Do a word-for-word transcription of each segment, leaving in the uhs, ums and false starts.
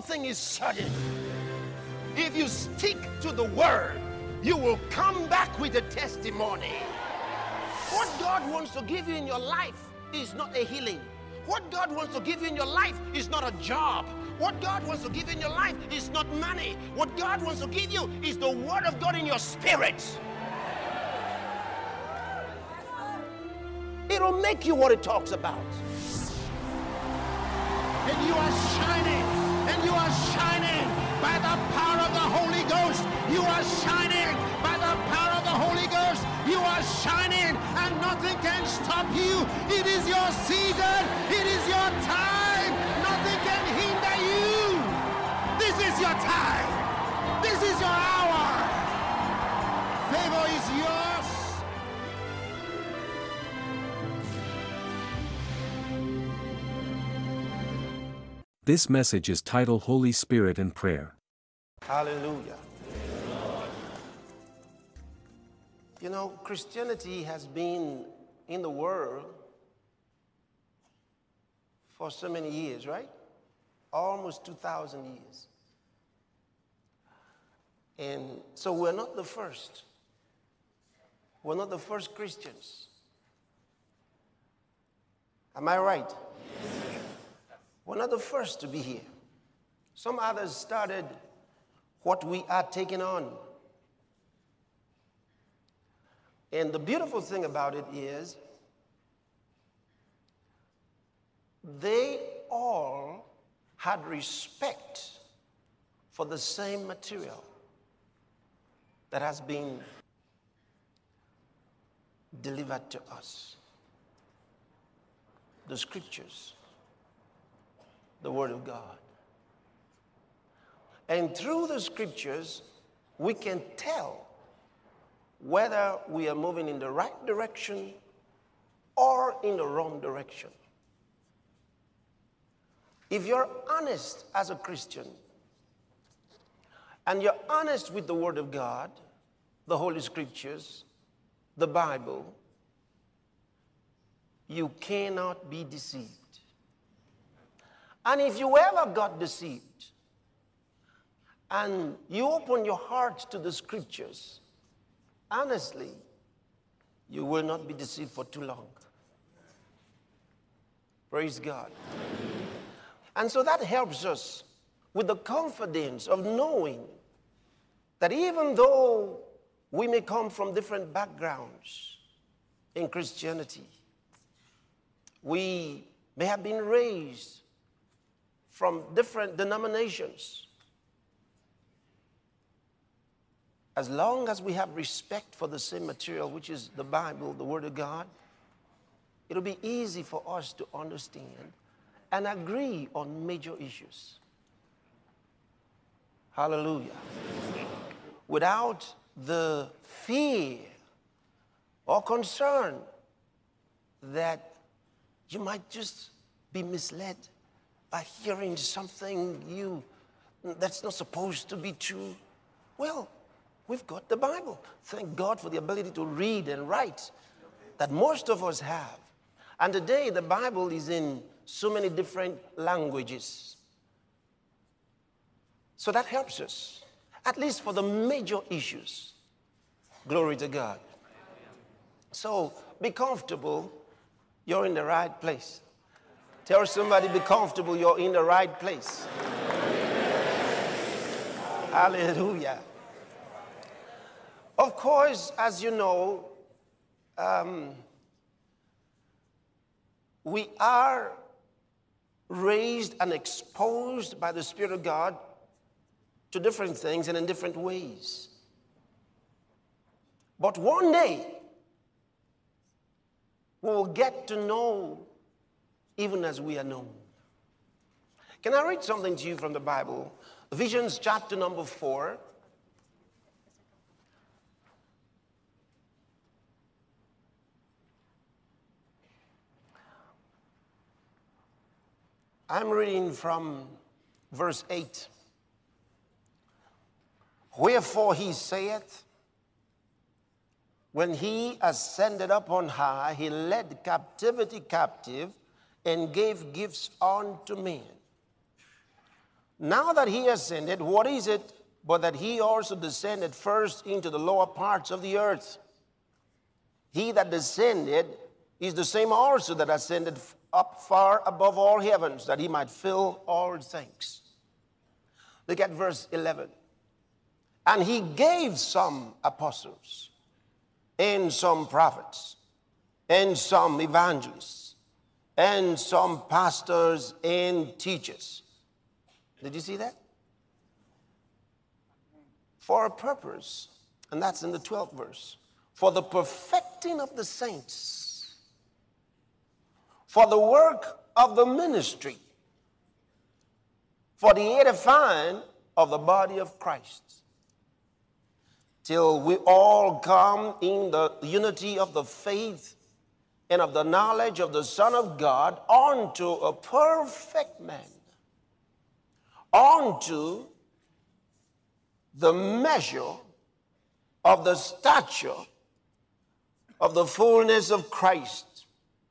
thing is certain. If you stick to the word, you will come back with a testimony. What God wants to give you in your life is not a healing. What God wants to give you in your life is not a job. What God wants to give you in your life is not money. What God wants to give you is the word of God in your spirit. It'll make you what it talks about. And you are shining, and you are shining by the power of the Holy Ghost. You are shining by the power of the Holy Ghost. You are shining, and nothing can stop you. It is your season. It is your time. Nothing can hinder you. This is your time. This is your hour. Favor is yours. This message is titled Holy Spirit and Prayer. Hallelujah. You know, Christianity has been in the world for so many years, right? Almost two thousand years. And so we're not the first. We're not the first Christians. Am I right? We're not the first to be here. Some others started what we are taking on. And the beautiful thing about it is they all had respect for the same material that has been delivered to us. The scriptures. The Word of God. And through the scriptures, we can tell whether we are moving in the right direction or in the wrong direction. If you're honest as a Christian, and you're honest with the Word of God, the Holy Scriptures, the Bible, you cannot be deceived. And if you ever got deceived and you open your heart to the scriptures, honestly, you will not be deceived for too long. Praise God. And so that helps us with the confidence of knowing that even though we may come from different backgrounds in Christianity, we may have been raised from different denominations. As long as we have respect for the same material, which is the Bible, the Word of God, it'll be easy for us to understand and agree on major issues. Hallelujah. Without the fear or concern that you might just be misled by hearing something you that's not supposed to be true. Well, we've got the Bible. Thank God for the ability to read and write that most of us have. And today the Bible is in so many different languages. So that helps us, at least for the major issues. Glory to God. So be comfortable. You're in the right place. Tell somebody, be comfortable, you're in the right place. Hallelujah. Of course, as you know, um, we are raised and exposed by the Spirit of God to different things and in different ways. But one day, we will get to know even as we are known. Can I read something to you from the Bible? Ephesians chapter number four. I'm reading from verse eight. Wherefore he saith, when he ascended up on high, he led captivity captive and gave gifts unto men. Now that he ascended, what is it but that he also descended first into the lower parts of the earth? He that descended is the same also that ascended up far above all heavens, that he might fill all things. Look at verse eleven. And he gave some apostles, and some prophets, and some evangelists, and some pastors and teachers. Did you see that? For a purpose, and that's in the twelfth verse. For the perfecting of the saints, for the work of the ministry, for the edifying of the body of Christ, till we all come in the unity of the faith and of the knowledge of the Son of God, unto a perfect man, unto the measure of the stature of the fullness of Christ,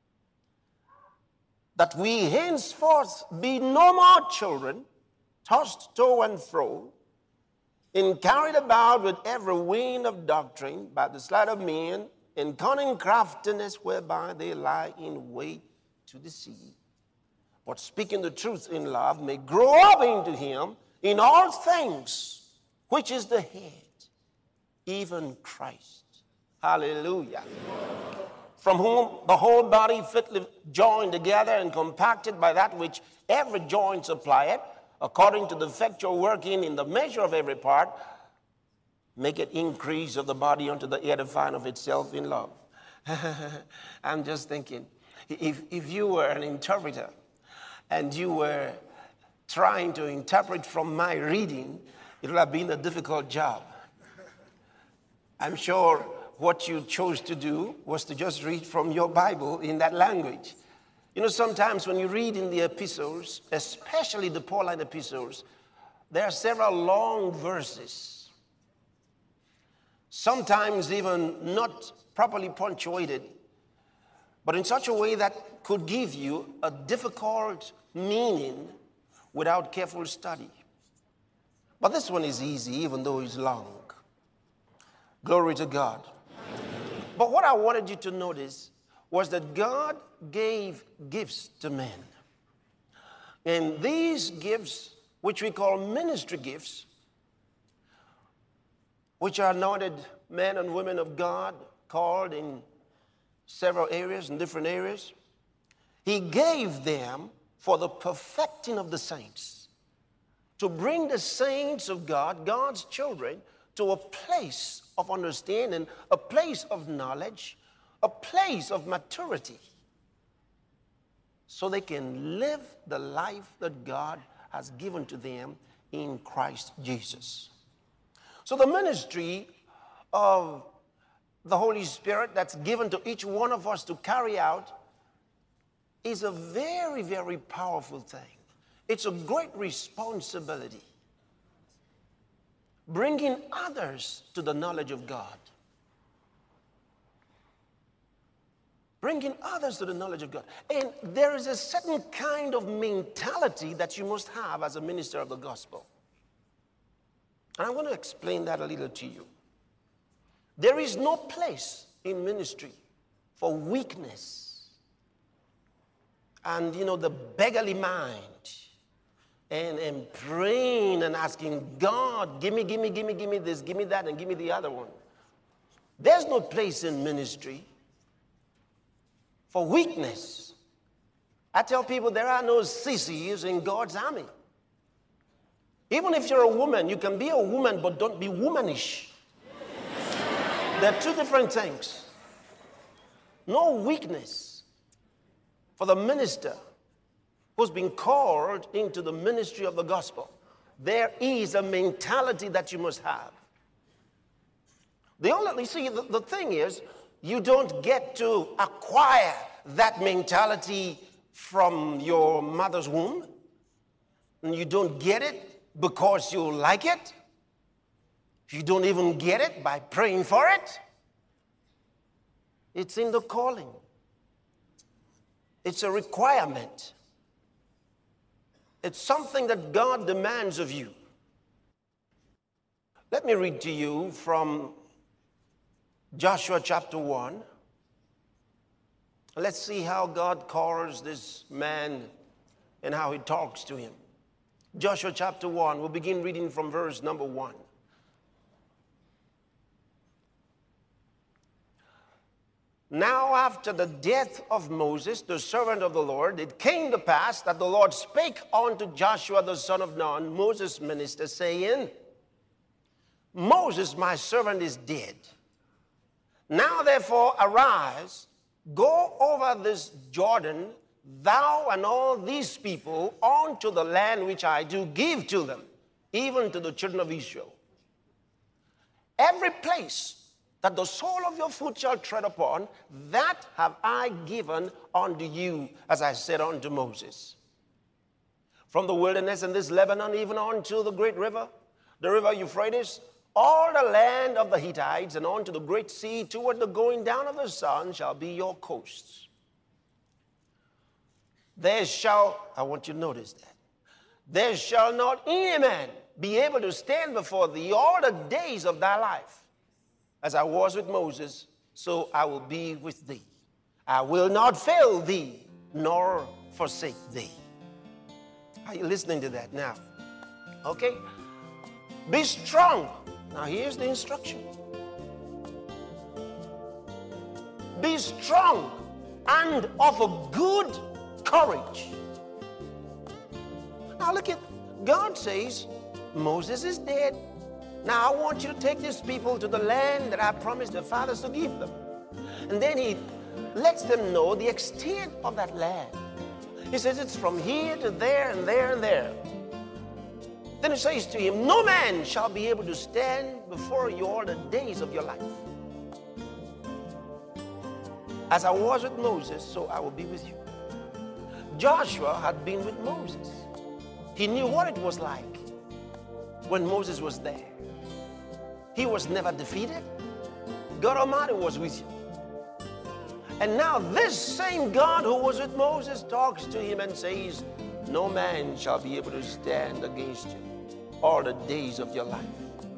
that we henceforth be no more children, tossed to and fro, and carried about with every wind of doctrine by the sleight of men, and cunning craftiness whereby they lie in wait to deceive. But speaking the truth in love may grow up into him in all things, which is the head, even Christ. Hallelujah. From whom the whole body fitly joined together and compacted by that which every joint supplieth, according to the effectual working in the measure of every part, make it increase of the body unto the edifying of itself in love. I'm just thinking, if, if you were an interpreter and you were trying to interpret from my reading, it would have been a difficult job. I'm sure what you chose to do was to just read from your Bible in that language. You know, sometimes when you read in the epistles, especially the Pauline epistles, there are several long verses, sometimes even not properly punctuated, but in such a way that could give you a difficult meaning without careful study. But this one is easy, even though it's long. Glory to God. But what I wanted you to notice was that God gave gifts to men. And these gifts, which we call ministry gifts, which are anointed men and women of God, called in several areas, in different areas, he gave them for the perfecting of the saints, to bring the saints of God, God's children, to a place of understanding, a place of knowledge, a place of maturity, so they can live the life that God has given to them in Christ Jesus. So the ministry of the Holy Spirit that's given to each one of us to carry out is a very, very powerful thing. It's a great responsibility. Bringing others to the knowledge of God. Bringing others to the knowledge of God. And there is a certain kind of mentality that you must have as a minister of the gospel. And I'm going to explain that a little to you. There is no place in ministry for weakness and, you know, the beggarly mind. And, and praying and asking God, give me, give me, give me, give me this, give me that, and give me the other one. There's no place in ministry for weakness. I tell people there are no sissies in God's army. Even if you're a woman, you can be a woman, but don't be womanish. They're two different things. No weakness for the minister who's been called into the ministry of the gospel. There is a mentality that you must have. The only, you see, the, the thing is, you don't get to acquire that mentality from your mother's womb. And you don't get it because you like it. You don't even get it by praying for it. It's in the calling. It's a requirement. It's something that God demands of you. Let me read to you from Joshua chapter one. Let's see how God calls this man and how he talks to him. Joshua chapter one, we'll begin reading from verse number one. Now after the death of Moses, the servant of the Lord, it came to pass that the Lord spake unto Joshua the son of Nun, Moses' minister, saying, Moses my servant is dead. Now therefore arise, go over this Jordan, thou and all these people, unto the land which I do give to them, even to the children of Israel. Every place that the sole of your foot shall tread upon, that have I given unto you, as I said unto Moses. From the wilderness and this Lebanon, even unto the great river, the river Euphrates, all the land of the Hittites, and unto the great sea, toward the going down of the sun, shall be your coasts. There shall, I want you to notice that, there shall not any man be able to stand before thee all the days of thy life. As I was with Moses, so I will be with thee. I will not fail thee, nor forsake thee. Are you listening to that now? Okay? Be strong. Now here's the instruction. Be strong and of a good courage. Now look at, God says, Moses is dead. Now I want you to take these people to the land that I promised their fathers to give them. And then he lets them know the extent of that land. He says it's from here to there and there and there. Then he says to him, no man shall be able to stand before you all the days of your life. As I was with Moses, so I will be with you. Joshua had been with Moses. He knew what it was like when Moses was there. He was never defeated. God Almighty was with him. And now this same God who was with Moses talks to him and says, no man shall be able to stand against you all the days of your life.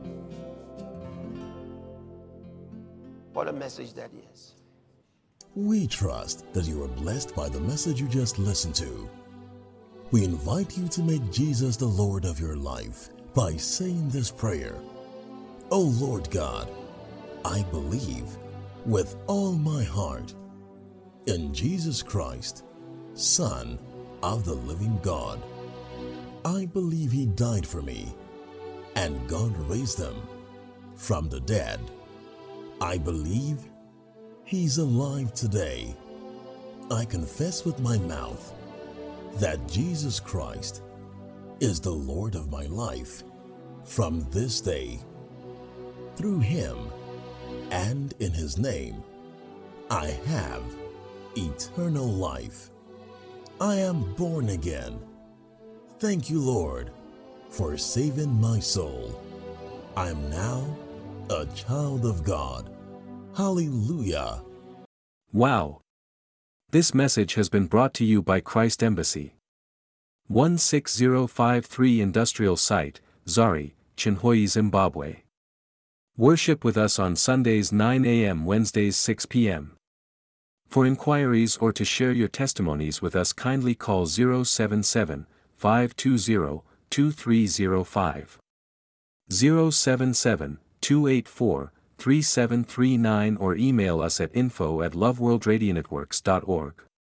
What a message that is. We trust that you are blessed by the message you just listened to. We invite you to make Jesus the Lord of your life by saying this prayer. O Lord God, I believe with all my heart in Jesus Christ, Son of the living God. I believe he died for me and God raised him from the dead. I believe he's alive today. I confess with my mouth that Jesus Christ is the Lord of my life from this day. Through him and in his name, I have eternal life. I am born again. Thank you, Lord, for saving my soul. I am now a child of God. Hallelujah. Wow. This message has been brought to you by Christ Embassy. one six zero five three Industrial Site, Zari, Chinhoyi, Zimbabwe. Worship with us on Sundays nine a m Wednesdays six p m For inquiries or to share your testimonies with us, kindly call zero seven seven, five two zero, two three zero five. zero seven seven, two eight four, three seven three nine or email us at info at loveworldradionetworks dot org.